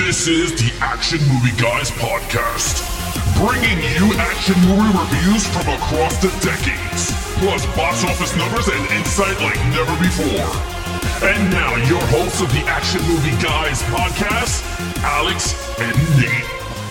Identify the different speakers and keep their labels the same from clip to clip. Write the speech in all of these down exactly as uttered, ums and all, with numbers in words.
Speaker 1: This is the Action Movie Guys podcast, bringing you action movie reviews from across the decades, plus box office numbers and insight like never before. And now, your hosts of the Action Movie Guys podcast, Alex and Nate.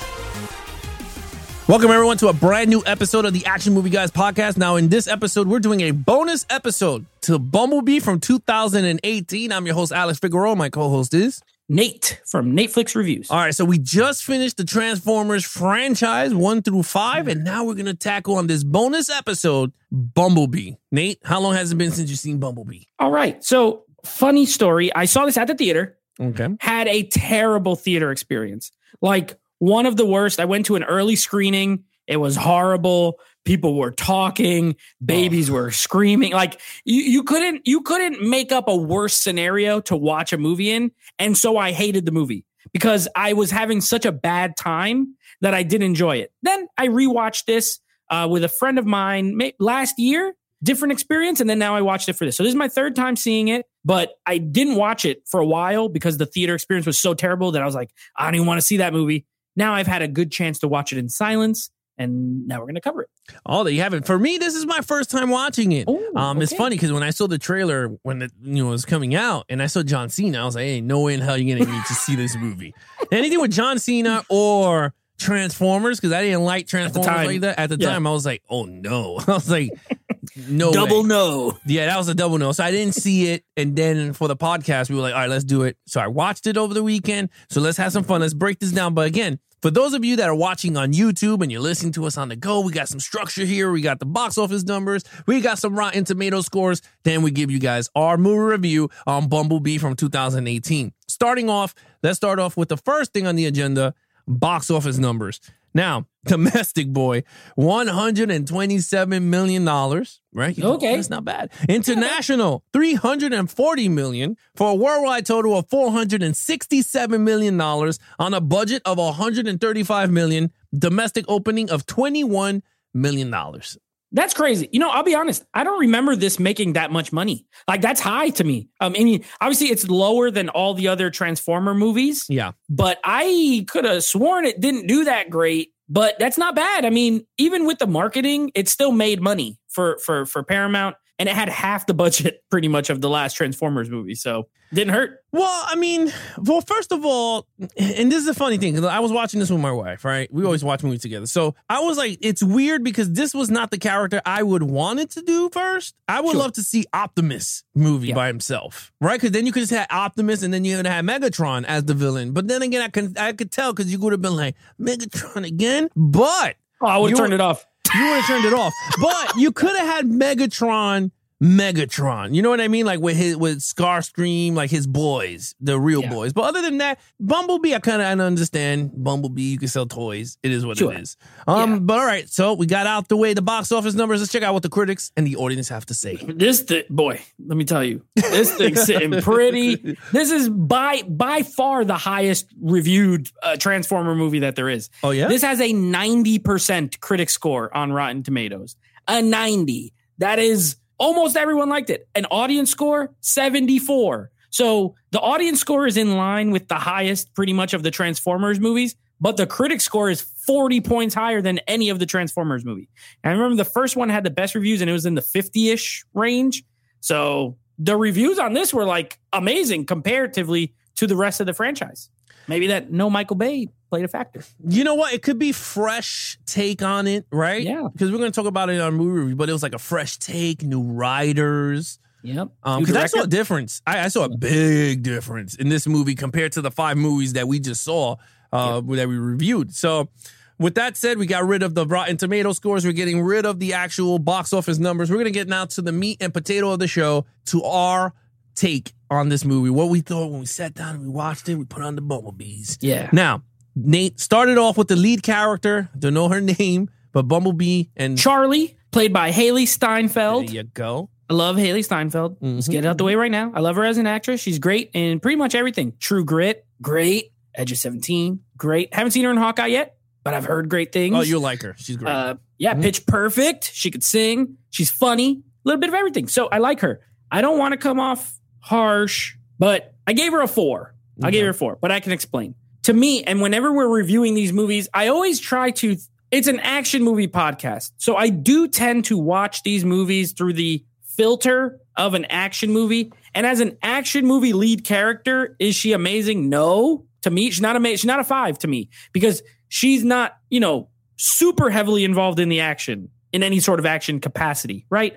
Speaker 2: Welcome, everyone, to a brand new episode of the Action Movie Guys podcast. Now, in this episode, we're doing a bonus episode to Bumblebee from two thousand eighteen. I'm your host, Alex Figueroa. My co-host is
Speaker 3: Nate from Nateflix Reviews.
Speaker 2: All right, so we just finished the Transformers franchise one through five, and now we're going to tackle on this bonus episode, Bumblebee. Nate, how long has it been since you've seen Bumblebee?
Speaker 3: All right, so funny story. I saw this at the theater.
Speaker 2: Okay.
Speaker 3: Had a terrible theater experience. Like, one of the worst. I went to an early screening. It was horrible. People were talking. Babies oh. were screaming. Like you, you couldn't, you couldn't make up a worse scenario to watch a movie in. And so I hated the movie because I was having such a bad time that I didn't enjoy it. Then I rewatched this uh, with a friend of mine last year. Different experience. And then now I watched it for this. So this is my third time seeing it, but I didn't watch it for a while because the theater experience was so terrible that I was like, I don't even want to see that movie. Now I've had a good chance to watch it in silence, and now we're going to cover it.
Speaker 2: Oh, there you have it. For me, this is my first time watching it.
Speaker 3: Ooh,
Speaker 2: um,
Speaker 3: okay.
Speaker 2: It's funny because when I saw the trailer when it you know was coming out, and I saw John Cena, I was like, "Hey, no way in hell you're going to need to see this movie." Anything with John Cena or Transformers, because I didn't like Transformers like that at the
Speaker 3: yeah.
Speaker 2: time. I was like, "Oh no!" I was like, "No,
Speaker 3: double
Speaker 2: way.
Speaker 3: no."
Speaker 2: Yeah, that was a double no. So I didn't see it, and then for the podcast, we were like, "All right, let's do it." So I watched it over the weekend. So let's have some fun. Let's break this down. But again, for those of you that are watching on YouTube and you're listening to us on the go, we got some structure here. We got the box office numbers. We got some Rotten Tomato scores. Then we give you guys our movie review on Bumblebee from two thousand eighteen. Starting off, let's start off with the first thing on the agenda, box office numbers. Now, domestic boy, one hundred twenty-seven million dollars, right?
Speaker 3: Okay.
Speaker 2: That's not bad. International, three hundred forty million dollars for a worldwide total of four hundred sixty-seven million dollars on a budget of one hundred thirty-five million dollars, domestic opening of twenty-one million dollars.
Speaker 3: That's crazy. You know, I'll be honest. I don't remember this making that much money. Like, that's high to me. Um, I mean, obviously, it's lower than all the other Transformer movies.
Speaker 2: Yeah.
Speaker 3: But I could have sworn it didn't do that great. But that's not bad. I mean, even with the marketing, it still made money for for for Paramount. And it had half the budget, pretty much, of the last Transformers movie. So it didn't hurt.
Speaker 2: Well, I mean, well, first of all, and this is a funny thing, because I was watching this with my wife, right? We always watch movies together. So I was like, it's weird because this was not the character I would want it to do first. I would
Speaker 3: Sure.
Speaker 2: love to see Optimus movie
Speaker 3: Yeah.
Speaker 2: by himself, right? Because then you could just have Optimus and then you would have Megatron as the villain. But then again, I could, I could tell because you would have been like, Megatron again? But
Speaker 3: Oh, I would have
Speaker 2: You-
Speaker 3: turned it off.
Speaker 2: you would have turned it off. But you could have had Megatron Megatron, you know what I mean? Like with his with Starscream, like his boys, the real
Speaker 3: Yeah.
Speaker 2: boys. But other than that, Bumblebee, I kind of understand. Bumblebee, you can sell toys. It is what
Speaker 3: Sure.
Speaker 2: it is. Um,
Speaker 3: Yeah.
Speaker 2: but all right, so we got out the way the box office numbers. Let's check out what the critics and the audience have to say.
Speaker 3: This thing, boy, let me tell you, this thing's sitting pretty. This is by by far the highest reviewed uh, Transformer movie that there is.
Speaker 2: Oh yeah,
Speaker 3: This has a ninety percent critic score on Rotten Tomatoes. A ninety. That is almost everyone liked it. An audience score, seventy-four. So the audience score is in line with the highest pretty much of the Transformers movies, but the critic score is forty points higher than any of the Transformers movie. And I remember the first one had the best reviews and it was in the fifty-ish range. So the reviews on this were like amazing comparatively to the rest of the franchise. Maybe that no Michael Bay played a factor.
Speaker 2: you know what? It could be fresh take on it, right?
Speaker 3: Yeah.
Speaker 2: Because we're going to talk about it in our movie review, but it was like a fresh take, new writers.
Speaker 3: Yep.
Speaker 2: Um, because I saw a difference. I, I saw a big difference in this movie compared to the five movies that we just saw uh, that we reviewed. So, with that said, we got rid of the Rotten Tomato scores. We're getting rid of the actual box office numbers. We're going to get now to the meat and potato of the show, to our take on this movie. What we thought when we sat down and we watched it, we put on the Bumblebees.
Speaker 3: Yeah.
Speaker 2: Now, Nate started off with the lead character. Don't know her name, but Bumblebee and
Speaker 3: Charlie, played by Haley Steinfeld.
Speaker 2: there you go.
Speaker 3: I love Haley Steinfeld. Let's get it out the way right now. I love her as an actress. She's great in pretty much everything. True Grit, great. Edge of seventeen, great. Haven't seen her in Hawkeye yet, but I've heard great things.
Speaker 2: Oh, you'll like her. She's great.
Speaker 3: Uh, yeah,
Speaker 2: Mhm.
Speaker 3: Pitch Perfect. She could sing. She's funny. A little bit of everything. So I like her. I don't want to come off harsh, but I gave her a four. I
Speaker 2: Okay.
Speaker 3: gave her a four, but I can explain. to me, and whenever we're reviewing these movies, I always try to, it's an action movie podcast. So I do tend to watch these movies through the filter of an action movie. And as an action movie lead character, is she amazing? No. To me, she's not amazing. She's not a five to me because she's not, you know, super heavily involved in the action in any sort of action capacity, right?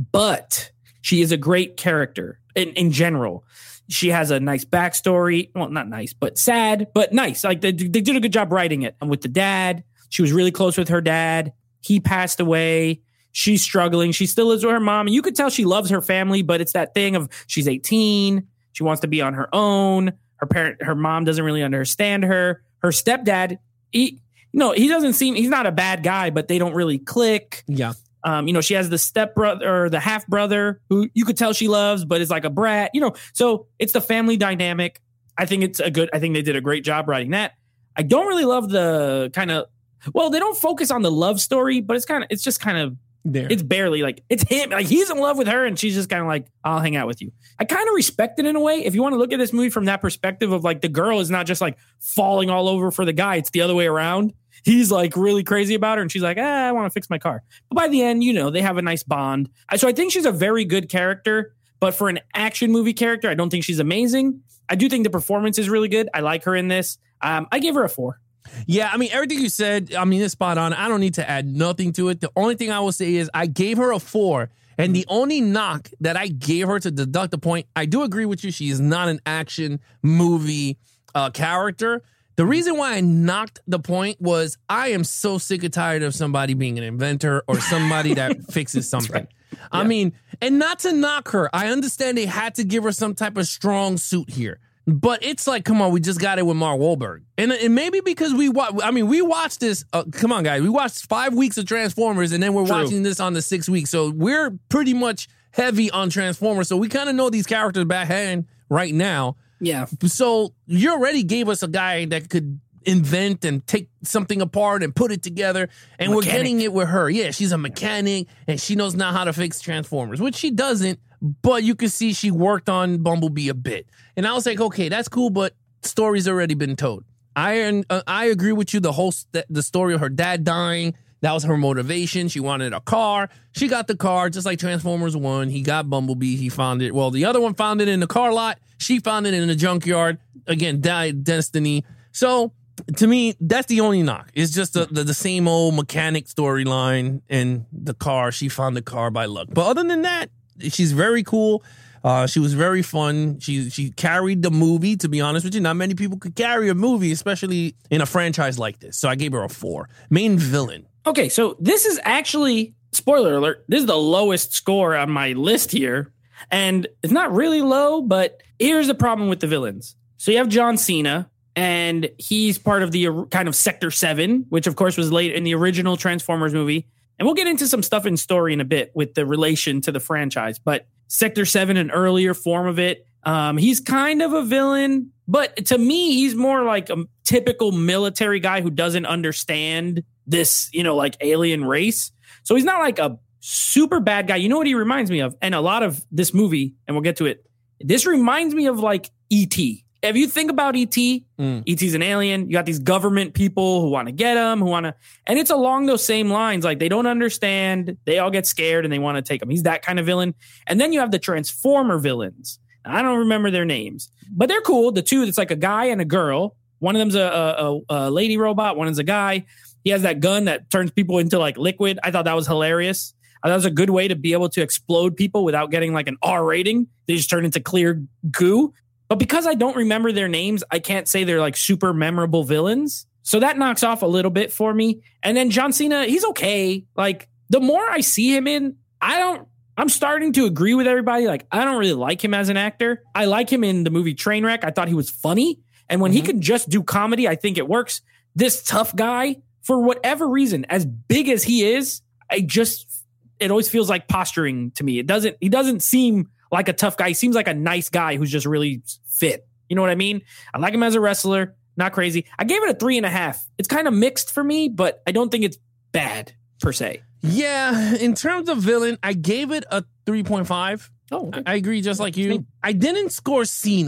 Speaker 3: But she is a great character in, in general. She has a nice backstory. Well, not nice, but sad, but nice. Like they, they did a good job writing it. And with the dad, she was really close with her dad. He passed away. She's struggling. She still lives with her mom. And you could tell she loves her family, but it's that thing of she's eighteen. She wants to be on her own. Her parent, her mom doesn't really understand her. Her stepdad, he, you know, he doesn't seem, he's not a bad guy, but they don't really click.
Speaker 2: Yeah.
Speaker 3: Um, you know, she has the step brother or the half brother who you could tell she loves, but is like a brat, you know, so it's the family dynamic. I think it's a good, I think they did a great job writing that. I don't really love the kind of, well, they don't focus on the love story, but it's kind of, it's just kind of, there. It's barely like, it's him. Like he's in love with her and she's just kind of like, I'll hang out with you. I kind of respect it in a way. If you want to look at this movie from that perspective of like the girl is not just like falling all over for the guy. It's the other way around. He's like really crazy about her and she's like, ah, I want to fix my car. But by the end, you know, they have a nice bond. So I think she's a very good character, but for an action movie character, I don't think she's amazing. I do think the performance is really good. I like her in this. Um, I gave her a four.
Speaker 2: Yeah, I mean, everything you said, I mean, it's spot on. I don't need to add nothing to it. The only thing I will say is I gave her a four. And the only knock that I gave her to deduct the point, I do agree with you. She is not an action movie uh, character. The reason why I knocked the point was I am so sick and tired of somebody being an inventor or somebody that fixes something. Right. Yeah. I mean, and not to knock her. I understand they had to give her some type of strong suit here. But it's like, come on, we just got it with Mark Wahlberg. And, and maybe because we watch, I mean, we watched this, uh, come on, guys, we watched five weeks of Transformers and then we're True. watching this on the sixth week. So we're pretty much heavy on Transformers. So we kind of know these characters backhand right now.
Speaker 3: Yeah.
Speaker 2: So you already gave us a guy that could invent and take something apart and put it together. And mechanic. We're getting it with her. Yeah, she's a mechanic and she knows now how to fix Transformers, which she doesn't. But you can see she worked on Bumblebee a bit. And I was like, okay, that's cool, but story's already been told. I uh, I agree with you. The whole st- the story of her dad dying, that was her motivation. She wanted a car. She got the car, just like Transformers one. He got Bumblebee. He found it. Well, the other one found it in the car lot. She found it in the junkyard. Again, died destiny. So to me, that's the only knock. It's just the, the, the same old mechanic storyline and the car. She found the car by luck. But other than that, she's very cool. Uh, she was very fun. She she carried the movie, to be honest with you. Not many people could carry a movie, especially in a franchise like this. So I gave her a four. Main villain.
Speaker 3: Okay, so this is actually, spoiler alert, this is the lowest score on my list here. And it's not really low, but here's the problem with the villains. So you have John Cena, and he's part of the kind of Sector seven, which of course was late in the original Transformers movie. And we'll get into some stuff in story in a bit with the relation to the franchise. But Sector seven, an earlier form of it, um, he's kind of a villain. But to me, he's more like a typical military guy who doesn't understand this, you know, like alien race. So he's not like a super bad guy. You know what he reminds me of? And a lot of this movie, and we'll get to it, this reminds me of like E T If you think about E T, mm. E T's an alien. You got these government people who want to get him, who want to, and it's along those same lines. Like they don't understand. They all get scared and they want to take him. He's that kind of villain. And then you have the Transformer villains. I don't remember their names, but they're cool. The two, it's like a guy and a girl. One of them's a, a, a lady robot. One is a guy. He has that gun that turns people into like liquid. I thought that was hilarious. I thought that was a good way to be able to explode people without getting like an R rating. They just turn into clear goo. But because I don't remember their names, I can't say they're like super memorable villains. So that knocks off a little bit for me. And then John Cena, he's okay. Like the more I see him in, I don't, I'm starting to agree with everybody. Like I don't really like him as an actor. I like him in the movie Trainwreck. I thought he was funny. And when mm-hmm. he can just do comedy, I think it works. This tough guy, for whatever reason, as big as he is, I just, it always feels like posturing to me. It doesn't, he doesn't seem like a tough guy. He seems like a nice guy who's just really fit. You know what I mean? I like him as a wrestler. Not crazy. I gave it a three and a half. It's kind of mixed for me, but I don't think it's bad per se.
Speaker 2: Yeah. In terms of villain, I gave it a three point five.
Speaker 3: Oh, okay.
Speaker 2: I agree just like you. I didn't score Cena.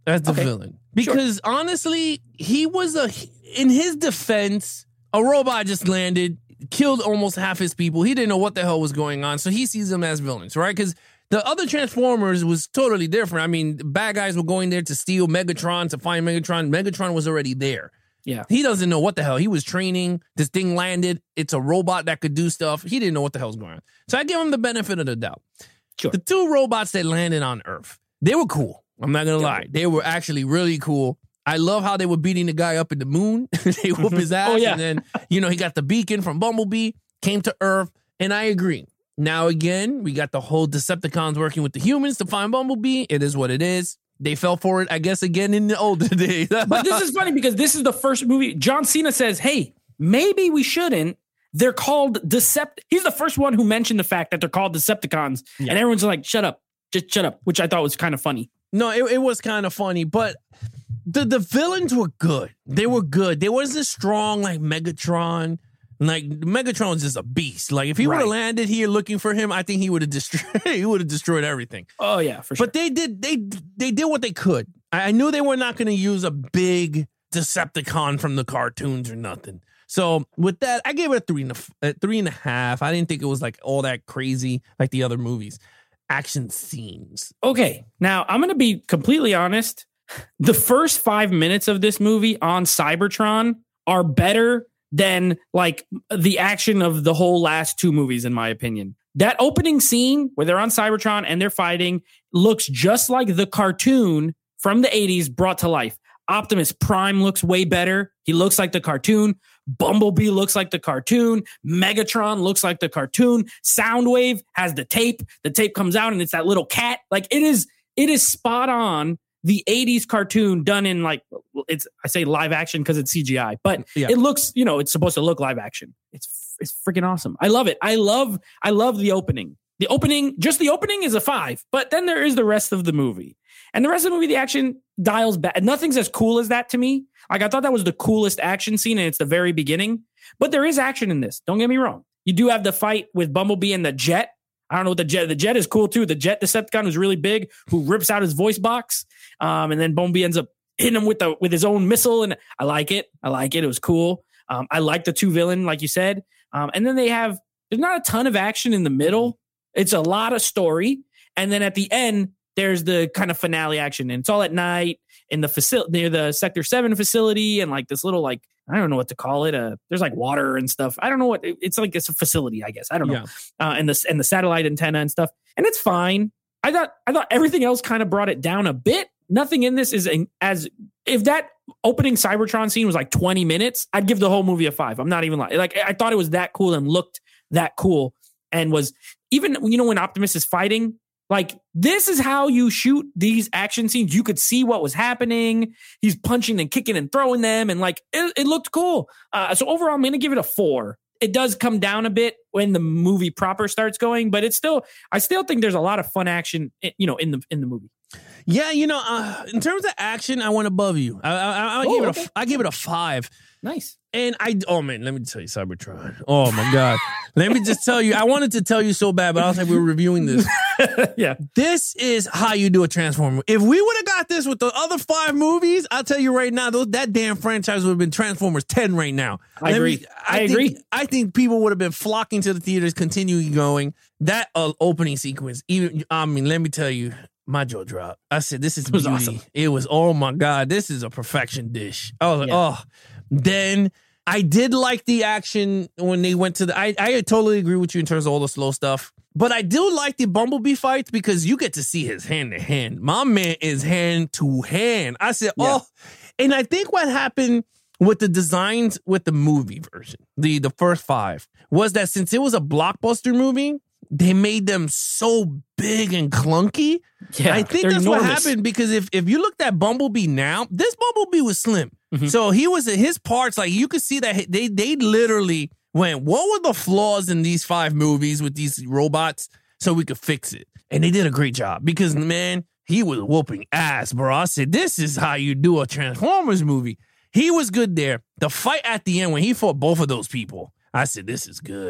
Speaker 2: as the
Speaker 3: Okay.
Speaker 2: villain. Because honestly, he was a, in his defense, a robot just landed, killed almost half his people. He didn't know what the hell was going on. So he sees them as villains, right? Because the other Transformers was totally different. I mean, bad guys were going there to steal Megatron, to find Megatron. Megatron was already there.
Speaker 3: Yeah.
Speaker 2: He doesn't know what the hell. He was training. This thing landed. It's a robot that could do stuff. He didn't know what the hell's going on. So I give him the benefit of the doubt.
Speaker 3: Sure.
Speaker 2: The two robots that landed on Earth, they were cool. I'm not going to lie. They were actually really cool. I love how they were beating the guy up in the moon. They whoop his ass.
Speaker 3: Oh, yeah.
Speaker 2: And then, you know, he got the beacon from Bumblebee, came to Earth. And I agree. Now, again, we got the whole Decepticons working with the humans to find Bumblebee. It is what it is. They fell for it, I guess, again in the older days.
Speaker 3: But this is funny because this is the first movie. John Cena says, hey, maybe we shouldn't. They're called Decept. He's the first one who mentioned the fact that they're called Decepticons. Yeah. And everyone's like, shut up. Just shut up, which I thought was kind of funny.
Speaker 2: No, it, it was kind of funny, but the, the villains were good. They were good. They wasn't strong like Megatron. Like Megatron was just a beast. Like if he
Speaker 3: Right.
Speaker 2: would have landed here looking for him, I think he would have destroyed. He would have destroyed everything.
Speaker 3: Oh yeah, for sure.
Speaker 2: But they did. They they did what they could. I, I knew they were not going to use a big Decepticon from the cartoons or nothing. So with that, I gave it a three and a, a three and a half. I didn't think it was like all that crazy like the other movies. Action scenes.
Speaker 3: Okay, now I'm going to be completely honest. The first five minutes of this movie on Cybertron are better than like the action of the whole last two movies, in my opinion. That opening scene where they're on Cybertron and they're fighting looks just like the cartoon from the eighties brought to life. Optimus Prime looks way better. He looks like the cartoon. Bumblebee looks like the cartoon. Megatron looks like the cartoon. Soundwave has the tape. The tape comes out and it's that little cat. Like it is, it is spot on the eighties cartoon done in like, it's, I say live action because it's C G I, but
Speaker 2: Yeah.
Speaker 3: it looks, you know, it's supposed to look live action. It's, it's freaking awesome. I love it. I love, I love the opening. The opening, just the opening is a five, but then there is the rest of the movie. And the rest of the movie, the action dials back. Nothing's as cool as that to me. Like I thought that was the coolest action scene and it's the very beginning, but there is action in this. Don't get me wrong. You do have the fight with Bumblebee and the jet. I don't know what the jet, the jet is cool too. The jet Decepticon who's really big, who rips out his voice box. Um, and then Bumblebee ends up hitting him with the, with his own missile. And I like it. I like it. It was cool. Um, I like the two villain, like you said. Um, and then they have, there's not a ton of action in the middle. It's a lot of story. And then at the end, there's the kind of finale action. And it's all at night in the facility near the Sector seven facility. And like this little, like, I don't know what to call it. Uh, there's like water and stuff. I don't know what it's like. It's a facility, I guess. I don't know. Yeah. Uh, and the, and the satellite antenna and stuff. And it's fine. I thought, I thought everything else kind of brought it down a bit. Nothing in this is as if that opening Cybertron scene was like twenty minutes, I'd give the whole movie a five. I'm not even lying. Like I thought it was that cool and looked that cool and was even, you know, when Optimus is fighting, like this is how you shoot these action scenes. You could see what was happening. He's punching and kicking and throwing them. And like, it, it looked cool. Uh, so overall, I'm going to give it a four. It does come down a bit when the movie proper starts going, but it's still, I still think there's a lot of fun action, you know, in the, in the movie.
Speaker 2: Yeah. You know, uh, in terms of action, I went above you. I, I, I,
Speaker 3: Oh,
Speaker 2: gave it
Speaker 3: okay.
Speaker 2: a, I gave it a five.
Speaker 3: Nice.
Speaker 2: And I, oh man, let me tell you, Cybertron. Oh my God. Let me just tell you, I wanted to tell you so bad, but I was like, we were reviewing this.
Speaker 3: Yeah.
Speaker 2: This is how you do a Transformer. If we would have got this with the other five movies, I'll tell you right now, those, that damn franchise would have been Transformers ten right now.
Speaker 3: I
Speaker 2: Let
Speaker 3: agree.
Speaker 2: me-
Speaker 3: I
Speaker 2: think,
Speaker 3: agree.
Speaker 2: I think people would have been flocking to the theaters, continuing going. That uh, opening sequence, even, I mean, let me tell you, my jaw dropped. I said, this is
Speaker 3: It was
Speaker 2: beauty.
Speaker 3: awesome.
Speaker 2: It was, oh my God, this is a perfection dish. I was like,
Speaker 3: Yeah.
Speaker 2: oh. Then I did like the action when they went to the, I, I totally agree with you in terms of all the slow stuff. But I do like the Bumblebee fights because you get to see his hand to hand. My man is hand to hand. I said,
Speaker 3: Yeah.
Speaker 2: oh, and I think what happened with the designs with the movie version, the, the first five, was that since it was a blockbuster movie, they made them so big and clunky.
Speaker 3: Yeah.
Speaker 2: I think
Speaker 3: they're
Speaker 2: that's what
Speaker 3: enormous.
Speaker 2: happened because if, if you looked at Bumblebee now, this Bumblebee was slim.
Speaker 3: Mhm.
Speaker 2: So he was, his parts, like you could see that they, they literally went, what were the flaws in these five movies with these robots so we could fix it? And they did a great job because, man, he was whooping ass, bro. I said, this is how you do a Transformers movie. He was good there. The fight at the end when he fought both of those people, I said, this is good.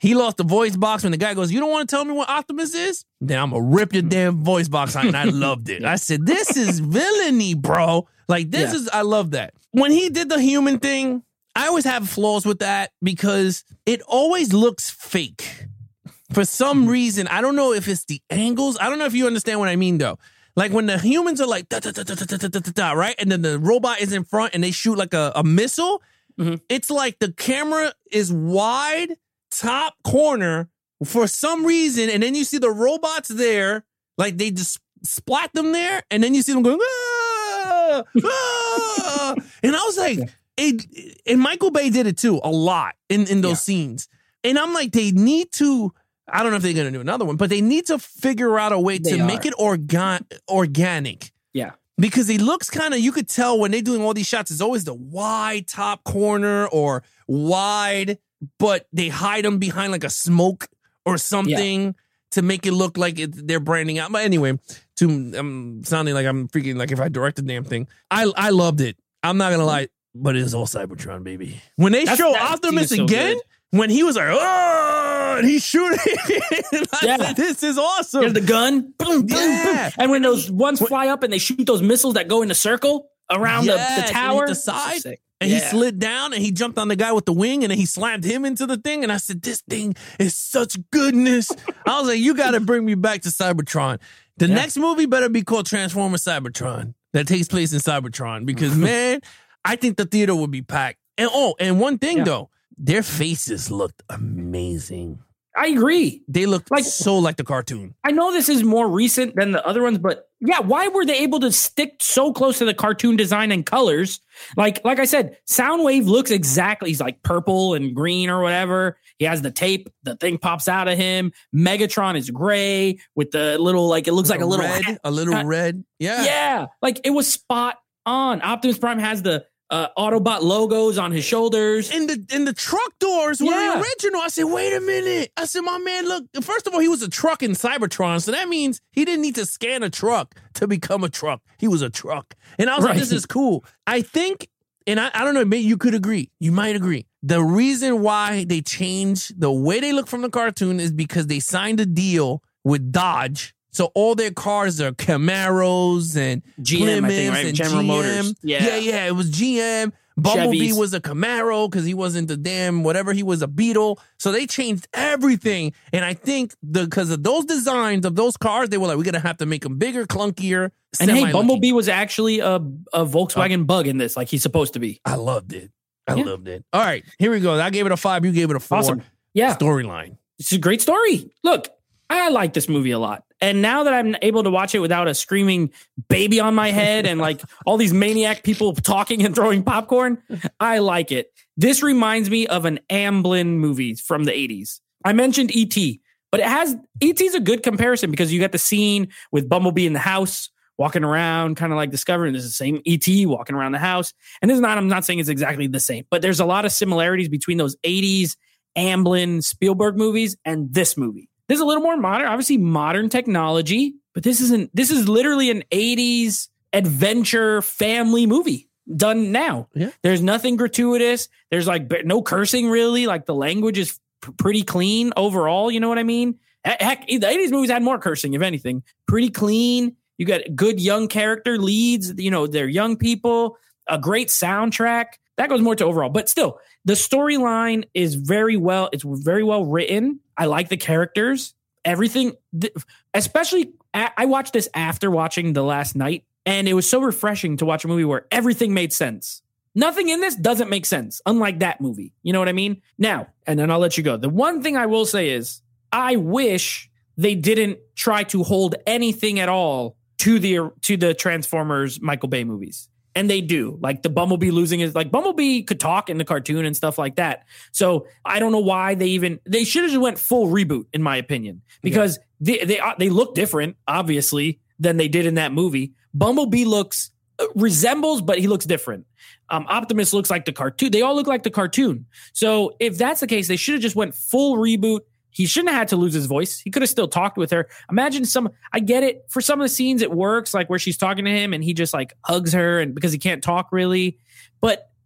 Speaker 2: he lost the voice box when the guy goes, you don't want to tell me what Optimus is? Then I'm going to rip your damn voice box out. And I loved it. I said, this is villainy, bro. Like, this yeah. is, I love that. When he did the human thing, I always have flaws with that because it always looks fake. For some reason, I don't know if it's the angles. I don't know if you understand what I mean, though. Like when the humans are like, da, da, da, da, da, da, da, da, da, right? And then the robot is in front and they shoot like a, a missile. Mm-hmm. It's like the camera is wide, top corner for some reason. And then you see the robots there, like they just splat them there. And then you see them going, ah, ah. And I was like, it, and Michael Bay did it too, a lot in, in those yeah. scenes. And I'm like, they need to, I don't know if they're going to do another one, but they need to figure out a way they to are. make it organ- organic.
Speaker 3: Yeah.
Speaker 2: Because he looks kind of, you could tell when they're doing all these shots, it's always the wide top corner or wide, but they hide them behind like a smoke or something yeah. to make it look like it, they're branding out. But anyway, to, I'm sounding like I'm freaking like if I direct the damn thing. I I loved it. I'm not going to lie, but it is all Cybertron, baby. When they that's, show that's, Optimus so again, good. When he was like, oh, and he's shooting.
Speaker 3: yeah.
Speaker 2: Said, this is awesome.
Speaker 3: There's the gun. Boom, boom,
Speaker 2: yeah.
Speaker 3: boom. And when those ones fly up and they shoot those missiles that go in a circle around
Speaker 2: yes,
Speaker 3: the, the tower.
Speaker 2: The side.
Speaker 3: So
Speaker 2: and
Speaker 3: yeah.
Speaker 2: he slid down and he jumped on the guy with the wing and then he slammed him into the thing. And I said, this thing is such goodness. I was like, you got to bring me back to Cybertron. The yeah. next movie better be called Transformers Cybertron that takes place in Cybertron because, man, I think the theater would be packed. And oh, and one thing, yeah. though. Their faces looked amazing.
Speaker 3: I agree.
Speaker 2: They looked like so like the cartoon.
Speaker 3: I know this is more recent than the other ones, but yeah, why were they able to stick so close to the cartoon design and colors? Like, like I said, Soundwave looks exactly, he's like purple and green or whatever. He has the tape, the thing pops out of him. Megatron is gray with the little, like, it looks like a little
Speaker 2: red,
Speaker 3: hat.
Speaker 2: a little red. Yeah.
Speaker 3: Yeah. Like it was spot on. Optimus Prime has the Uh, Autobot logos on his shoulders.
Speaker 2: In the in the truck doors were
Speaker 3: yeah.
Speaker 2: the original. I said, wait a minute. I said, my man, look, first of all, he was a truck in Cybertron. So that means he didn't need to scan a truck to become a truck. He was a truck. And I was right. like, this is cool. I think, and I, I don't know, maybe you could agree. You might agree. The reason why they changed the way they look from the cartoon is because they signed a deal with Dodge. So all their cars are Camaros and
Speaker 3: G M,
Speaker 2: Plymouths
Speaker 3: I think, right?
Speaker 2: and
Speaker 3: General
Speaker 2: G M.
Speaker 3: Motors. Yeah.
Speaker 2: yeah, yeah, it was G M. Bumblebee
Speaker 3: Chevys.
Speaker 2: was a Camaro because he wasn't the damn whatever. He was a Beetle. So they changed everything. And I think the because of those designs of those cars, they were like, we're going to have to make them bigger, clunkier.
Speaker 3: And hey, Bumblebee was actually a, a Volkswagen
Speaker 2: oh.
Speaker 3: Bug in this, like he's supposed to be.
Speaker 2: I loved it. I
Speaker 3: yeah.
Speaker 2: loved it. All right, here we go. I gave it a five. You gave it a four.
Speaker 3: Awesome. Yeah.
Speaker 2: Storyline.
Speaker 3: It's a great story. Look, I like this movie a lot. And now that I'm able to watch it without a screaming baby on my head and like all these maniac people talking and throwing popcorn, I like it. This reminds me of an Amblin movie from the eighties. I mentioned E T, but it has E T is a good comparison because you got the scene with Bumblebee in the house walking around, kind of like discovering this is the same E T walking around the house. And this is not, I'm not saying it's exactly the same, but there's a lot of similarities between those eighties Amblin Spielberg movies and this movie. This is a little more modern, obviously modern technology, but this isn't, this is literally an eighties adventure family movie done now.
Speaker 2: Yeah.
Speaker 3: There's nothing gratuitous. There's like no cursing really. Like the language is p- pretty clean overall. You know what I mean? Heck, the eighties movies had more cursing, if anything. Pretty clean. You got good young character leads. You know, they're young people, a great soundtrack. That goes more to overall, but still the storyline is very well, it's very well written. I like the characters, everything, especially I watched this after watching The Last Night and it was so refreshing to watch a movie where everything made sense. Nothing in this doesn't make sense, unlike that movie. You know what I mean? Now, and then I'll let you go. The one thing I will say is I wish they didn't try to hold anything at all to the, to the Transformers Michael Bay movies. And they do, like the Bumblebee losing his, like Bumblebee could talk in the cartoon and stuff like that. So I don't know why they even, they should have just went full reboot in my opinion, because yeah. they, they, they look different, obviously, than they did in that movie. Bumblebee looks, uh, resembles, but he looks different. Um, Optimus looks like the cartoon. They all look like the cartoon. So if that's the case, they should have just went full reboot. He shouldn't have had to lose his voice. He could have still talked with her. Imagine some, I get it. For some of the scenes, it works, like where she's talking to him and he just like hugs her and because he can't talk really. But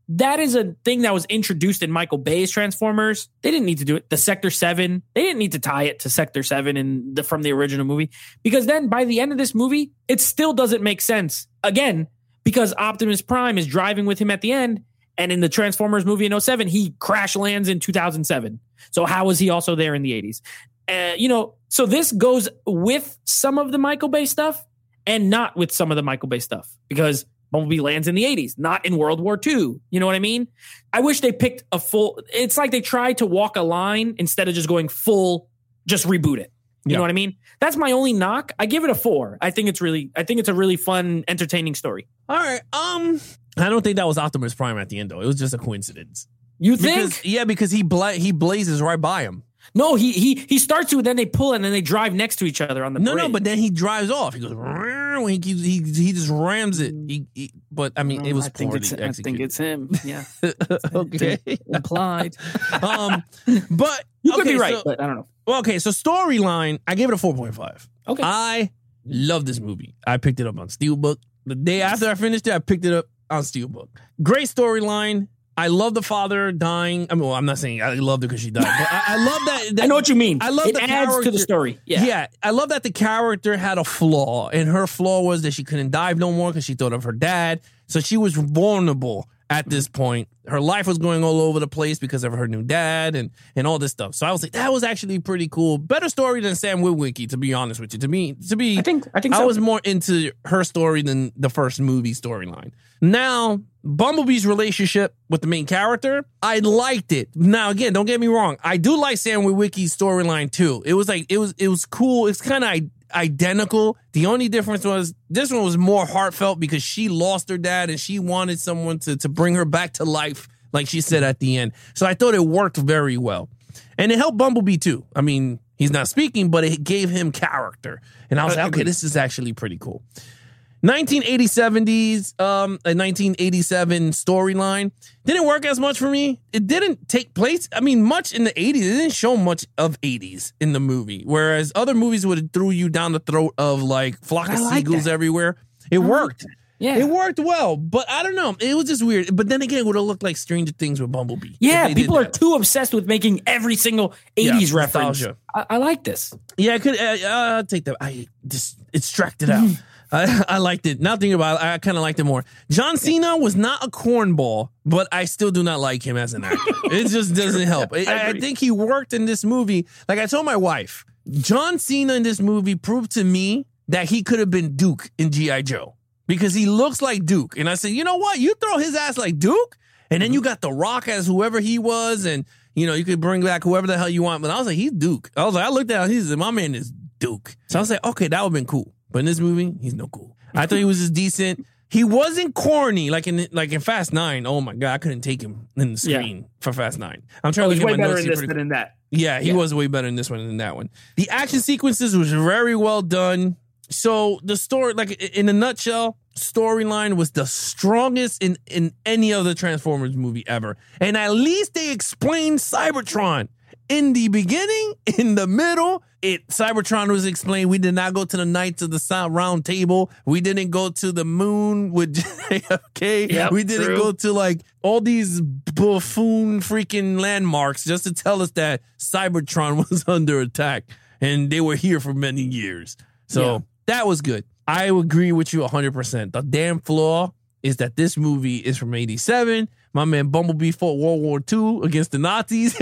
Speaker 3: that is a thing that was introduced in Michael Bay's Transformers. They didn't need to do it. The Sector seven, they didn't need to tie it to Sector seven in the, from the original movie, because then by the end of this movie, it still doesn't make sense. Again, because Optimus Prime is driving with him at the end, and in the Transformers movie in oh seven, he crash lands in two thousand seven. So how was he also there in the eighties? Uh, you know, so this goes with some of the Michael Bay stuff and not with some of the Michael Bay stuff, because Bumblebee lands in the eighties, not in World War Two. You know what I mean? I wish they picked a full, it's like they tried to walk a line instead of just going full, just reboot it. You yeah. know what I mean? That's my only knock. I give it a four. I think it's really, I think it's a really fun, entertaining story.
Speaker 2: All right. Um, I don't think that was Optimus Prime at the end, though. It was just a coincidence.
Speaker 3: You think?
Speaker 2: Because, yeah, because he bla- he blazes right by him.
Speaker 3: No, he he he starts to, then they pull, and then they drive next to each other on the
Speaker 2: no,
Speaker 3: bridge.
Speaker 2: No, but then he drives off. He goes, he keeps, he he just rams it. He, he, but I mean,
Speaker 3: no,
Speaker 2: it was
Speaker 3: I think
Speaker 2: poorly
Speaker 3: it's,
Speaker 2: executed.
Speaker 3: I think it's him. Yeah.
Speaker 2: Okay.
Speaker 3: Implied.
Speaker 2: um, but
Speaker 3: you could
Speaker 2: okay,
Speaker 3: be right,
Speaker 2: so,
Speaker 3: but I don't know.
Speaker 2: Well, okay, so storyline, I gave it a four point five.
Speaker 3: Okay.
Speaker 2: I love this movie. I picked it up on Steelbook. The day after I finished it, I picked it up on Steelbook. Great storyline. I love the father dying. I mean, well, I'm not saying I loved her because she died, but I, I love that, that.
Speaker 3: I know what you mean.
Speaker 2: I love
Speaker 3: it
Speaker 2: the
Speaker 3: adds
Speaker 2: character
Speaker 3: to the story. Yeah.
Speaker 2: yeah, I love that the character had a flaw, and her flaw was that she couldn't dive no more because she thought of her dad. So she was vulnerable at this point. Her life was going all over the place because of her new dad and and all this stuff. So I was like, that was actually pretty cool. Better story than Sam Witwicky, to be honest with you. To me, to be,
Speaker 3: I think I think
Speaker 2: I
Speaker 3: so.
Speaker 2: was more into her story than the first movie storyline. Now, Bumblebee's relationship with the main character, I liked it. Now, again, don't get me wrong. I do like Sam Witwicky's storyline too. It was like, it was, it was cool. It's kind of identical. The only difference was this one was more heartfelt because she lost her dad and she wanted someone to, to bring her back to life, like she said at the end. So I thought it worked very well. And it helped Bumblebee too. I mean, he's not speaking, but it gave him character. And I was like, okay, this is actually pretty cool. nineteen eighty-seventies, um, a nineteen eighty-seven storyline didn't work as much for me. It didn't take place, I mean, much in the eighties. It didn't show much of eighties in the movie, whereas other movies would have threw you down the throat of like flock of
Speaker 3: like
Speaker 2: seagulls
Speaker 3: that.
Speaker 2: everywhere. It
Speaker 3: I
Speaker 2: worked.
Speaker 3: Like yeah,
Speaker 2: it worked well, but I don't know. It was just weird. But then again, it would have looked like Stranger Things with Bumblebee.
Speaker 3: Yeah, people are too obsessed with making every single eighties
Speaker 2: yeah,
Speaker 3: reference. I, I like this.
Speaker 2: Yeah, I could uh, uh, take that. I just extracted out. I, I liked it. Now thinking about it, I kind of liked it more. John Cena was not a cornball, but I still do not like him as an actor. It just doesn't help. I, I, I think he worked in this movie. Like I told my wife, John Cena in this movie proved to me that he could have been Duke in G I. Joe because he looks like Duke. And I said, you know what? You throw his ass like Duke, and then you got The Rock as whoever he was, and you know you could bring back whoever the hell you want. But I was like, he's Duke. I was like, I looked at him, he said, my man is Duke. So I was like, okay, that would have been cool. But in this movie, he's no cool. I thought he was just decent. He wasn't corny like in like in Fast Nine. Oh my god, I couldn't take him in the screen yeah. for Fast Nine. I'm trying
Speaker 3: oh,
Speaker 2: to look
Speaker 3: way
Speaker 2: at my
Speaker 3: better
Speaker 2: notes.
Speaker 3: in this than in that.
Speaker 2: Yeah, he yeah. was way better in this one than that one. The action sequences was very well done. So the story, like in a nutshell, storyline was the strongest in in any other Transformers movie ever. And at least they explained Cybertron. In the beginning, in the middle, it Cybertron was explained. We did not go to the Knights of the Round Table. We didn't go to the moon with J F K. Yep, we didn't true. go to like all these buffoon freaking landmarks just to tell us that Cybertron was under attack and they were here for many years. So yeah. that was good. I agree with you one hundred percent. The damn flaw is that this movie is from eighty-seven. My man Bumblebee fought World War Two against the Nazis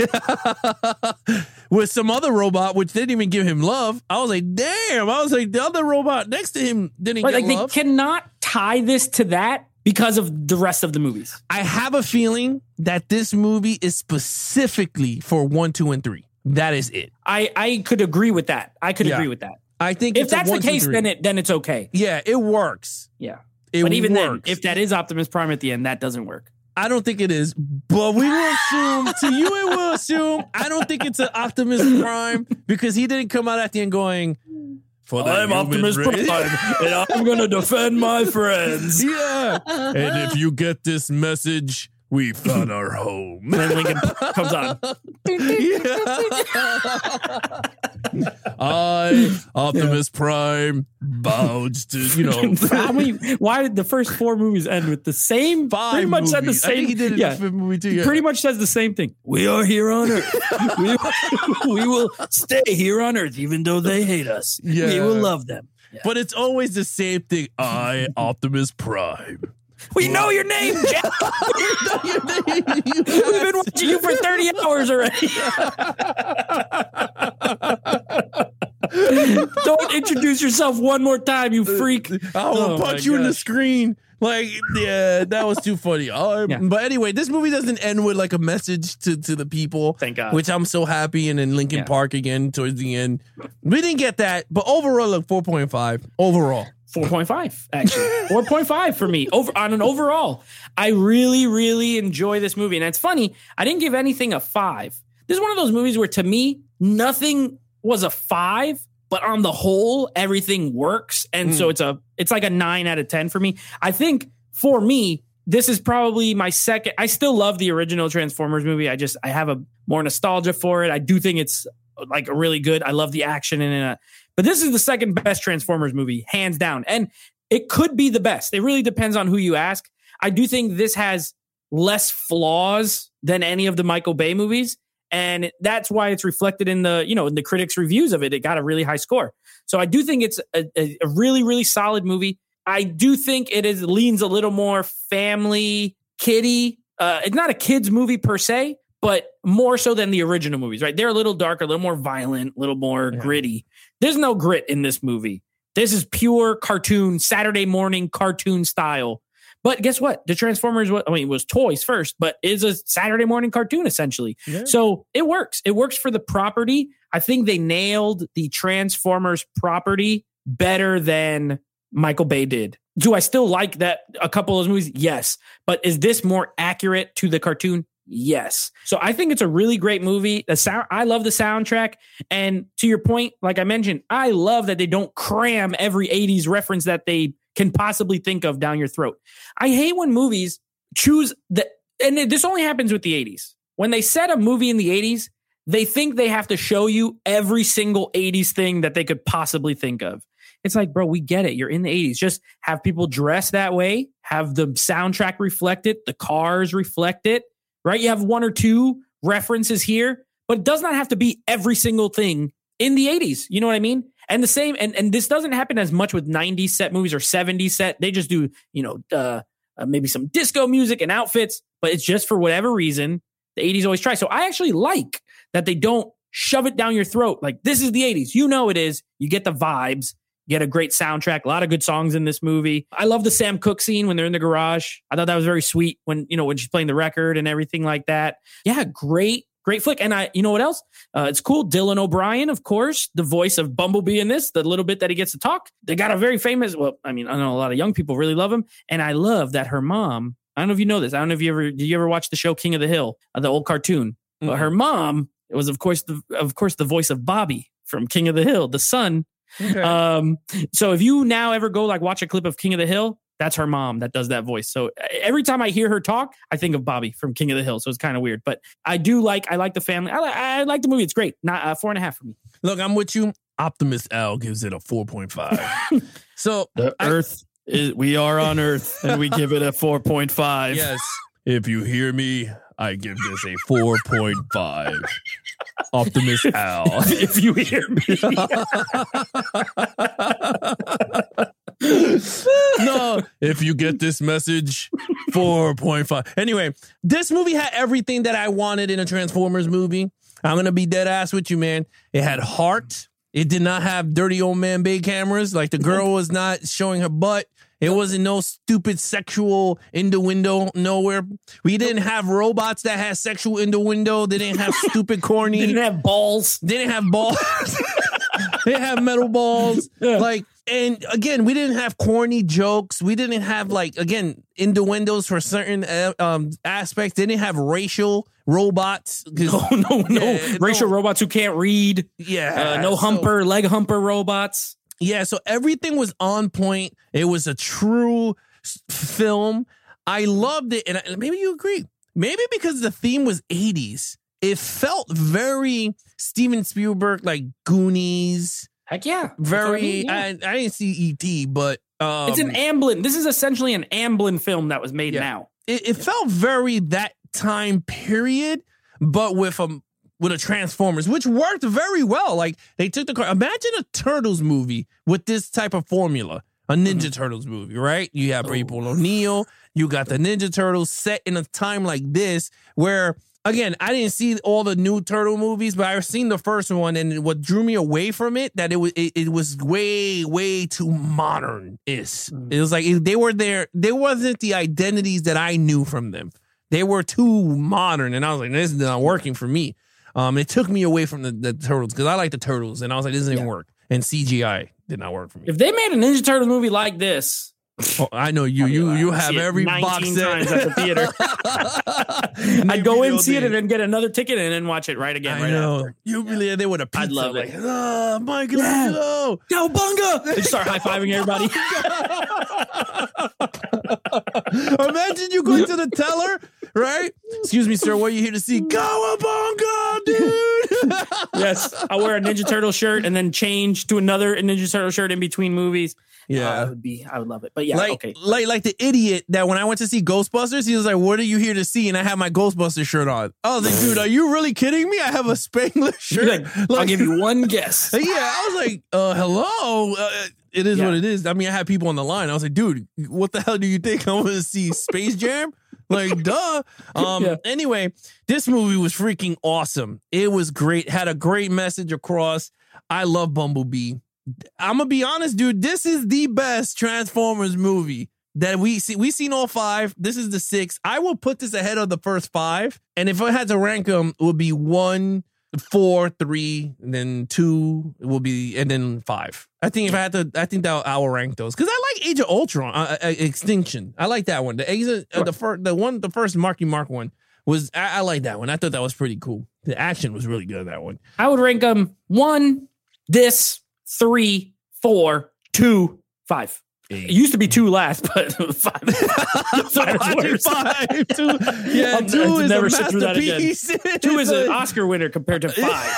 Speaker 2: with some other robot, which didn't even give him love. I was like, damn. I was like, the other robot next to him didn't
Speaker 3: but
Speaker 2: get
Speaker 3: like
Speaker 2: love.
Speaker 3: They cannot tie this to that because of the rest of the movies.
Speaker 2: I have a feeling that this movie is specifically for one, two, and three. That is it.
Speaker 3: I, I could agree with that. I could yeah. agree with that.
Speaker 2: I think
Speaker 3: if
Speaker 2: it's
Speaker 3: that's
Speaker 2: a one,
Speaker 3: the case,
Speaker 2: two,
Speaker 3: then it then it's okay.
Speaker 2: Yeah, it works.
Speaker 3: Yeah.
Speaker 2: It
Speaker 3: but even
Speaker 2: works.
Speaker 3: then, if that is Optimus Prime at the end, that doesn't work.
Speaker 2: I don't think it is, but we will assume, to you it will assume, I don't think it's an Optimus Prime because he didn't come out at the end going, for the
Speaker 3: I'm Optimus Prime, and I'm going to defend my friends.
Speaker 2: Yeah. And if you get this message, we found our home.
Speaker 3: And then Lincoln comes on.
Speaker 2: I, Optimus yeah. Prime, bows to, you know.
Speaker 3: How many, why did the first four movies end with the same?
Speaker 2: Five
Speaker 3: pretty much
Speaker 2: movies.
Speaker 3: said the same.
Speaker 2: I think he did it
Speaker 3: yeah,
Speaker 2: in the fifth movie too. Yeah.
Speaker 3: Pretty much says the same thing. We are here on Earth. we, we will stay here on Earth, even though they hate us. Yeah. We will love them. Yeah.
Speaker 2: But it's always the same thing. I, Optimus Prime.
Speaker 3: We know your name, Jack. We've been watching you for thirty hours already. Don't introduce yourself one more time, you freak.
Speaker 2: I will oh punch you gosh. in the screen. Like, yeah, that was too funny. Uh, yeah. But anyway, this movie doesn't end with like a message to, to the people.
Speaker 3: Thank God.
Speaker 2: Which I'm so happy. And then Lincoln yeah. Park again towards the end. We didn't get that. But overall, look, four point five. Overall.
Speaker 3: four point five, actually. four point five for me over on an overall. I really, really enjoy this movie. And it's funny, I didn't give anything a five. This is one of those movies where, to me, nothing was a five, but on the whole, everything works. And mm. so it's a it's like a nine out of ten for me. I think for me, this is probably my second. I still love the original Transformers movie. I just I have a more nostalgia for it. I do think it's like a really good. I love the action in it. But this is the second best Transformers movie, hands down. And it could be the best. It really depends on who you ask. I do think this has less flaws than any of the Michael Bay movies. And that's why it's reflected in the, you know, in the critics' reviews of it. It got a really high score. So I do think it's a, a, a really, really solid movie. I do think it is leans a little more family, kiddie. Uh, it's not a kid's movie per se, but more so than the original movies, right? They're a little darker, a little more violent, a little more yeah. gritty. There's no grit in this movie. This is pure cartoon, Saturday morning cartoon style. But guess what? The Transformers, I mean, it was toys first, but it's a Saturday morning cartoon, essentially. Yeah. So it works. It works for the property. I think they nailed the Transformers property better than Michael Bay did. Do I still like that a couple of those movies? Yes. But is this more accurate to the cartoon? Yes. So I think it's a really great movie. The sound, I love the soundtrack. And to your point, like I mentioned, I love that they don't cram every eighties reference that they can possibly think of down your throat. I hate when movies choose the, and this only happens with the eighties. When they set a movie in the eighties, they think they have to show you every single eighties thing that they could possibly think of. It's like, bro, we get it. You're in the eighties. Just have people dress that way, have the soundtrack reflect it, the cars reflect it, right? You have one or two references here, but it does not have to be every single thing in the eighties. You know what I mean? And the same, and, and this doesn't happen as much with nineties set movies or seventies set. They just do, you know, uh, uh, maybe some disco music and outfits, but it's just for whatever reason, the eighties always try. So I actually like that they don't shove it down your throat. Like, this is the eighties. You know it is. You get the vibes. You get a great soundtrack. A lot of good songs in this movie. I love the Sam Cooke scene when they're in the garage. I thought that was very sweet when, you know, when she's playing the record and everything like that. Yeah, great. Great flick. And I, you know what else? Uh, it's cool. Dylan O'Brien, of course, the voice of Bumblebee in this, the little bit that he gets to talk. They got a very famous, well, I mean, I know a lot of young people really love him. And I love that her mom, I don't know if you know this. I don't know if you ever, did you ever watch the show King of the Hill, uh, the old cartoon? Mm-hmm. But her mom, it was, of course, the, of course, the voice of Bobby from King of the Hill, the son. Okay. Um, so if you now ever go like watch a clip of King of the Hill, that's her mom that does that voice. So every time I hear her talk, I think of Bobby from King of the Hill. So it's kind of weird, but I do like, I like the family. I like, I like the movie. It's great. Not uh, four and a half for me.
Speaker 2: Look, I'm with you. Optimus Al gives it a four point five. So
Speaker 3: the I, Earth is, we are on Earth and we give it a four point five.
Speaker 2: Yes. If you hear me, I give this a four point five. Optimus Al.
Speaker 3: If you hear me.
Speaker 2: No, if you get this message, four point five. Anyway, this movie had everything that I wanted in a Transformers movie. I'm going to be dead ass with you, man. It had heart. It did not have dirty old man Bay cameras. Like, the girl was not showing her butt. It wasn't no stupid sexual innuendo nowhere. We didn't have robots that had sexual innuendo. They didn't have stupid corny.
Speaker 3: They didn't have balls.
Speaker 2: They didn't have balls. They didn't have metal balls. Yeah. Like, and again, we didn't have corny jokes. We didn't have, like, again, innuendos for certain uh, um, aspects. They didn't have racial robots.
Speaker 3: No, no, no. Yeah, racial no. robots who can't read.
Speaker 2: Yeah.
Speaker 3: Uh, no humper, so, leg humper robots.
Speaker 2: Yeah, so everything was on point. It was a true film. I loved it. And I, maybe you agree. maybe because the theme was eighties, it felt very Steven Spielberg, like Goonies.
Speaker 3: Heck yeah.
Speaker 2: Very,
Speaker 3: I, mean, yeah.
Speaker 2: I, I didn't see E T, but. Um,
Speaker 3: it's an Amblin. This is essentially an Amblin film that was made
Speaker 2: yeah.
Speaker 3: now.
Speaker 2: It, it felt very that time period, but with a, with a Transformers, which worked very well. Like, they took the car. Imagine a Turtles movie with this type of formula. A Ninja mm-hmm. Turtles movie, right? You have oh. April O'Neil. You got the Ninja Turtles set in a time like this where, again, I didn't see all the new Turtle movies, but I've seen the first one, and what drew me away from it, that it was it, it was way, way too modern. Is mm. It was like they were there. There wasn't the identities that I knew from them. They were too modern, and I was like, this is not working for me. Um, it took me away from the, the Turtles because I like the Turtles, and I was like, this doesn't yeah. even work. And C G I did not work for me.
Speaker 3: If they made a Ninja Turtle movie like this,
Speaker 2: oh, I know you. You you have every box set
Speaker 3: times at the theater. I'd go in, see it, and then get another ticket, and then watch it right again.
Speaker 2: I
Speaker 3: right
Speaker 2: know.
Speaker 3: After.
Speaker 2: You really yeah. They would have.
Speaker 3: I'd love
Speaker 2: like,
Speaker 3: it.
Speaker 2: Oh, Michael, yeah. go,
Speaker 3: go, bunga! They start high fiving everybody.
Speaker 2: Imagine you going to the teller, right? Excuse me, sir. What are you here to see? Cowabunga, dude.
Speaker 3: Yes, I wear a Ninja Turtle shirt and then change to another Ninja Turtle shirt in between movies.
Speaker 2: Yeah,
Speaker 3: uh, would be. I would love it. But yeah,
Speaker 2: like,
Speaker 3: okay.
Speaker 2: Like like the idiot that when I went to see Ghostbusters, he was like, "What are you here to see?" And I had my Ghostbusters shirt on. I was like, "Dude, are you really kidding me? I have a Spangler shirt."
Speaker 3: Like, like, I'll give you one guess.
Speaker 2: Yeah, I was like, uh, "Hello." Uh, it is yeah. what it is. I mean, I had people on the line. I was like, "Dude, what the hell do you think I'm going to see Space Jam?" Like, duh. Um. Yeah. Anyway, this movie was freaking awesome. It was great. Had a great message across. I love Bumblebee. I'm gonna be honest, dude. This is the best Transformers movie that we see. We've seen all five. This is the sixth. I will put this ahead of the first five. And if I had to rank them, it would be one, four, three, and then two. It will be, and then five. I think if I had to, I think that I will rank those because I like Age of Ultron, uh, uh, Extinction. I like that one. The Age of, uh, the first, the one, the first Marky Mark one was. I, I like that one. I thought that was pretty cool. The action was really good. That one.
Speaker 3: I would rank them one, this. Three, four, two, five. Eight. It used to be two last, but five. five is worse.
Speaker 2: Five, two, yeah,
Speaker 3: I'll
Speaker 2: two is
Speaker 3: never
Speaker 2: a
Speaker 3: sit through that again. Two is an
Speaker 2: a,
Speaker 3: Oscar winner compared to five.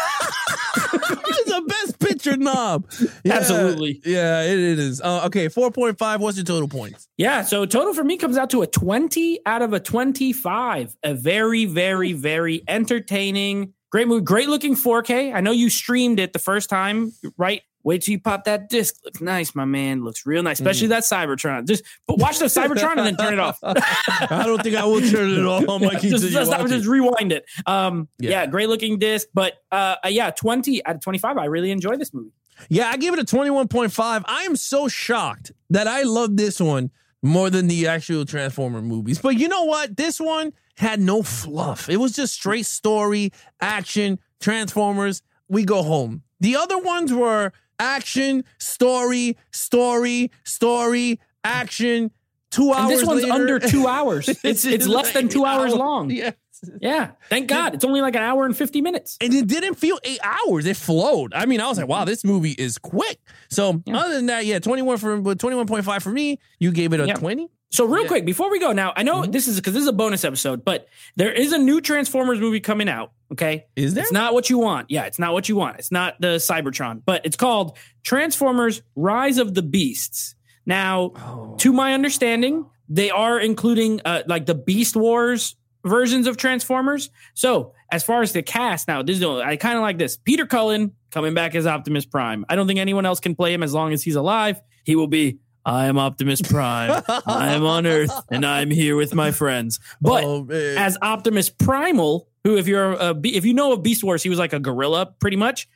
Speaker 2: It's a best picture knob. Yeah,
Speaker 3: absolutely.
Speaker 2: Yeah, it, it is. Uh, okay, four point five. What's your total points?
Speaker 3: Yeah, so total for me comes out to a twenty out of a twenty-five. A very, very, very entertaining, great movie, great looking four K. I know you streamed it the first time, right? Wait till you pop that disc. Looks nice, my man. Looks real nice, especially mm. that Cybertron. Just but watch the Cybertron and then turn it off.
Speaker 2: I don't think I will turn it off. On my
Speaker 3: just, just, just, just rewind it. Um, yeah. yeah, great looking disc. But uh, yeah, twenty out of twenty-five. I really enjoy this movie.
Speaker 2: Yeah, I give it a twenty-one point five. I am so shocked that I love this one more than the actual Transformer movies. But you know what? This one had no fluff. It was just straight story, action, Transformers. We go home. The other ones were action, story, story, story, action. Two hours.
Speaker 3: And this one's
Speaker 2: later,
Speaker 3: under two hours. It's it's, it's less than two hours
Speaker 2: hour.
Speaker 3: long.
Speaker 2: Yes.
Speaker 3: Yeah. Thank God. It's only like an hour and fifty minutes.
Speaker 2: And it didn't feel eight hours. It flowed. I mean, I was like, wow, this movie is quick. So yeah. other than that, yeah, twenty-one for twenty-one point five for me. You gave it a yeah. twenty.
Speaker 3: So real
Speaker 2: yeah.
Speaker 3: quick, before we go now, I know mm-hmm. this is because this is a bonus episode, but there is a new Transformers movie coming out. Okay.
Speaker 2: Is there?
Speaker 3: It's not what you want. Yeah, it's not what you want. It's not the Cybertron, but it's called Transformers Rise of the Beasts. Now, oh. to my understanding, they are including uh, like the Beast Wars versions of Transformers. So as far as the cast now, this is, I kind of like this. Peter Cullen coming back as Optimus Prime. I don't think anyone else can play him as long as he's alive. He will be, I am Optimus Prime. I am on Earth, and I'm here with my friends. But oh, as Optimus Primal, who, if you're a, if you know of Beast Wars, he was like a gorilla, pretty much.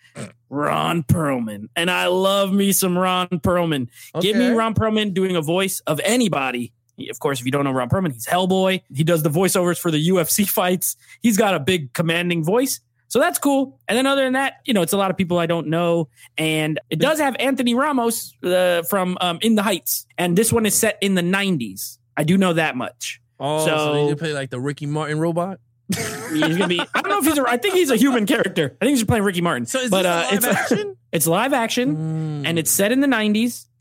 Speaker 3: Ron Perlman, and I love me some Ron Perlman. Okay. Give me Ron Perlman doing a voice of anybody. Of course, if you don't know Ron Perlman, he's Hellboy. He does the voiceovers for the U F C fights. He's got a big commanding voice. So that's cool. And then other than that, you know, it's a lot of people I don't know. And it does have Anthony Ramos uh, from um, In the Heights. And this one is set in the nineties. I do know that much.
Speaker 2: Oh, so, so they play like the Ricky Martin robot?
Speaker 3: He's gonna be, I don't know if he's a, I think he's a human character. I think he's just playing Ricky Martin.
Speaker 2: So is
Speaker 3: but,
Speaker 2: this
Speaker 3: uh,
Speaker 2: live
Speaker 3: it's
Speaker 2: action?
Speaker 3: It's live action, mm. and it's set in the nineties.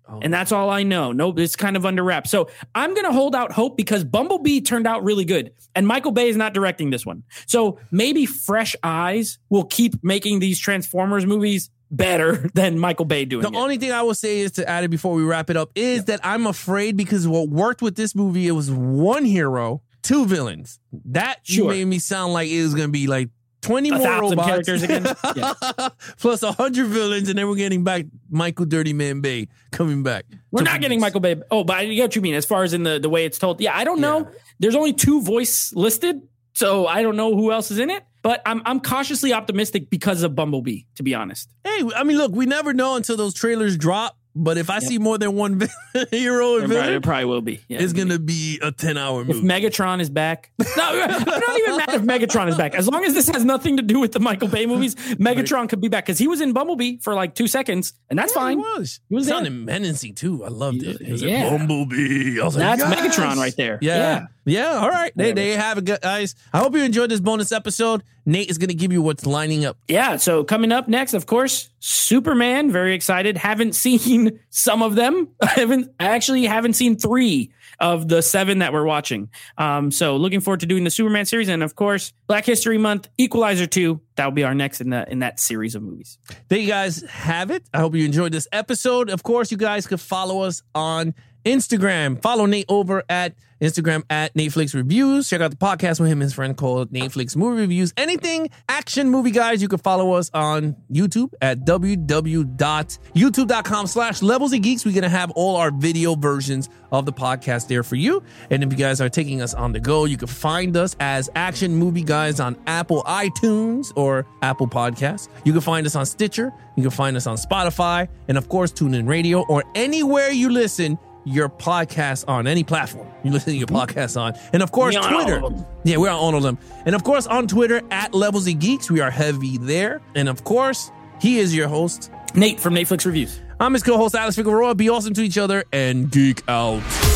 Speaker 2: Oh.
Speaker 3: And that's all I know. No, it's kind of under wraps. So I'm going to hold out hope because Bumblebee turned out really good. And Michael Bay is not directing this one. So maybe fresh eyes will keep making these Transformers movies better than Michael Bay doing
Speaker 2: The
Speaker 3: it.
Speaker 2: only thing I will say is to add it before we wrap it up is yeah. that I'm afraid because what worked with this movie, it was one hero, two villains. That
Speaker 3: Sure.
Speaker 2: made me sound like it was going to be like twenty
Speaker 3: A
Speaker 2: more
Speaker 3: thousand
Speaker 2: robots.
Speaker 3: characters again. Yeah.
Speaker 2: Plus one hundred villains, and then we're getting back Michael Dirty Man Bay coming back.
Speaker 3: We're not getting Michael Bay. Oh, but I get what you mean as far as in the, the way it's told. Yeah, I don't know.
Speaker 2: Yeah.
Speaker 3: There's only two voice listed, so I don't know who else is in it. But I'm I'm cautiously optimistic because of Bumblebee, to be honest.
Speaker 2: Hey, I mean, look, we never know until those trailers drop. But if I yep. see more than one hero and
Speaker 3: it
Speaker 2: villain,
Speaker 3: probably, it probably will be. Yeah,
Speaker 2: it's going to be a ten-hour movie.
Speaker 3: If Megatron is back. No, I'm not even mad if Megatron is back. As long as this has nothing to do with the Michael Bay movies, Megatron right. could be back. Because he was in Bumblebee for like two seconds, and that's
Speaker 2: yeah,
Speaker 3: fine.
Speaker 2: He was.
Speaker 3: He was
Speaker 2: it sounded menacing, too. I loved it. It was
Speaker 3: yeah.
Speaker 2: like Bumblebee. I was
Speaker 3: that's
Speaker 2: like, yes!
Speaker 3: Megatron right there.
Speaker 2: Yeah. Yeah. yeah all right. There, there you have it, guys. I hope you enjoyed this bonus episode. Nate is going to give you what's lining up.
Speaker 3: Yeah, so coming up next, of course, Superman. Very excited. Haven't seen some of them. I haven't I actually haven't seen three of the seven that we're watching. Um, so looking forward to doing the Superman series. And of course, Black History Month, Equalizer two. That will be our next in, the, in that series of movies.
Speaker 2: There you guys have it. I hope you enjoyed this episode. Of course, you guys could follow us on Instagram. Follow Nate over at Instagram at Netflix Reviews. Check out the podcast with him and his friend called Netflix Movie Reviews. Anything action movie, guys, you can follow us on YouTube at www.youtube.com slash Levels of Geeks. We're going to have all our video versions of the podcast there for you. And if you guys are taking us on the go, you can find us as Action Movie Guys on Apple iTunes or Apple Podcasts. You can find us on Stitcher. You can find us on Spotify. And of course, TuneIn Radio or anywhere you listen your podcast on, any platform you listen to your podcast on. And of course, Twitter. Yeah, we're on all of them. And of course, on Twitter at Levels of Geeks. We are heavy there. And of course, he is your host,
Speaker 3: Nate from Netflix Reviews.
Speaker 2: I'm his co-host, Alex Figueroa. Be awesome to each other and geek out.